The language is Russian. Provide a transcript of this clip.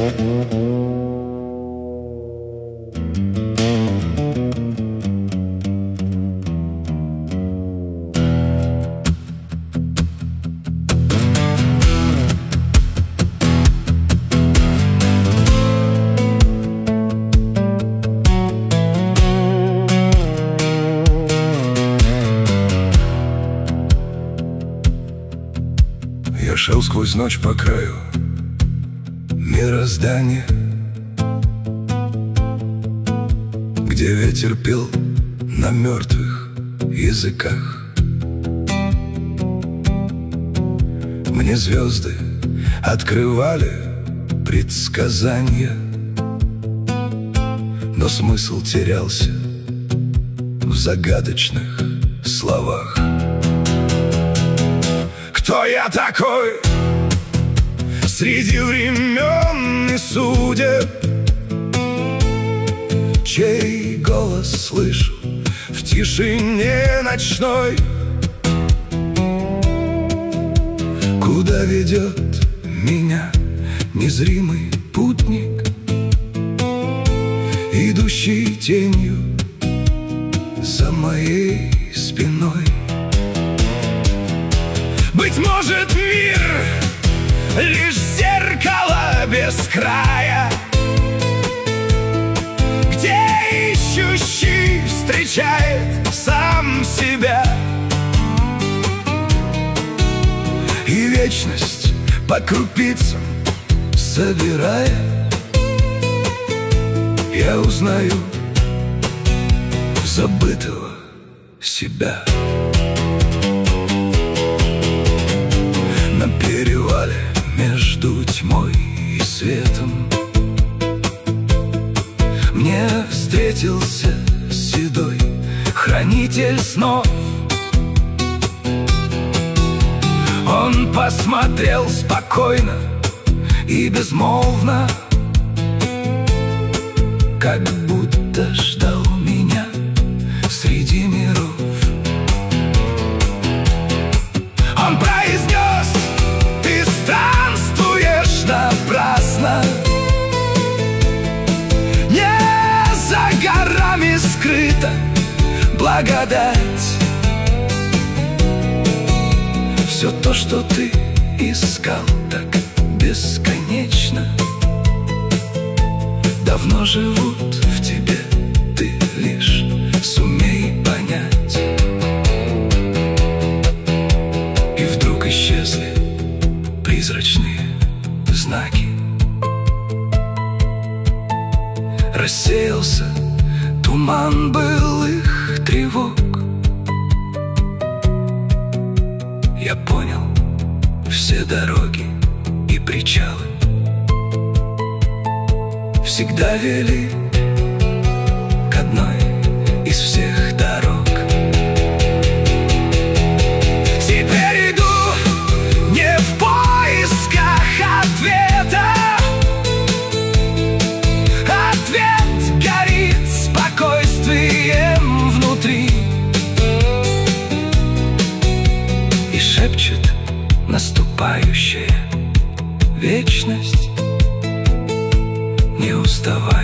Я шел сквозь ночь по краю мироздания, где ветер пел на мертвых языках. Мне звезды открывали предсказания, но смысл терялся в загадочных словах. Кто я такой среди времен и судеб, чей голос слышу в тишине ночной? Куда ведет меня незримый путник, идущий тенью за моей спиной? Быть может, мир лишь зеркало без края, где ищущий встречает сам себя, и вечность по крупицам собирая, я узнаю забытого себя. На перевале между тьмой и светом мне встретился седой хранитель снов. Он посмотрел спокойно и безмолвно, как будто ждал меня среди миров. Он произнес: ты странствуешь напрасно, не за горами скрыта благодать. Все то, что ты искал так бесконечно, давно живут в тебе, ты лишь сумей понять. И вдруг исчезли призрачные знаки, рассеялся туман былых тревог. Я понял, все дороги и причалы всегда вели к одной из всех дорог. Теперь иду не в поисках ответа, ответ горит спокойствием внутри и шепчет наступающая вечность: не уставай.